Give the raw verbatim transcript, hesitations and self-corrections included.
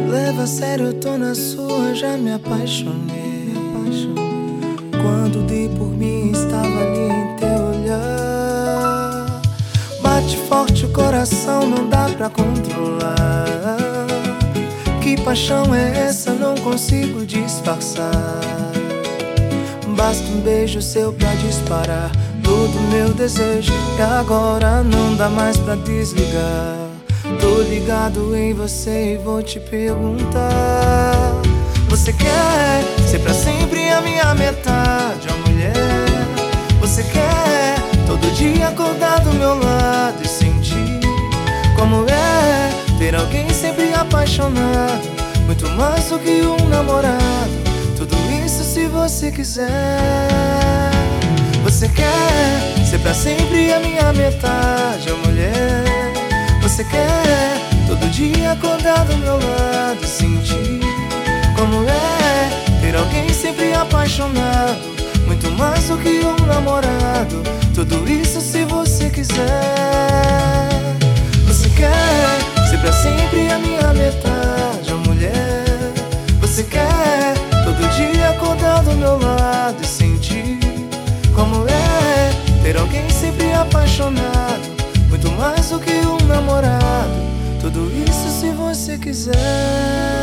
Leva a sério, eu tô na sua, já me apaixonei. Quando dei por mim, estava ali em teu olhar. Bate forte o coração, não dá pra controlar. Que paixão é essa, não consigo disfarçar. Basta um beijo seu pra disparar todo meu desejo. E agora não dá mais pra desligar. Tô ligado em você e vou te perguntar: você quer ser pra sempre a minha metade, ó mulher? Você quer todo dia acordar do meu lado e sentir como é ter alguém sempre apaixonado, muito mais do que um namorado? Tudo isso se você quiser. Você quer ser pra sempre a minha metade, ó mulher? Você quer todo dia acordar do meu lado e sentir como é ter alguém sempre apaixonado, muito mais do que um namorado? Tudo isso se você quiser. Você quer ser pra sempre a minha metade, ó mulher? Você quer todo dia acordar do meu lado e sentir como é ter alguém sempre apaixonado, muito mais do que um namorado? Tudo isso se você quiser.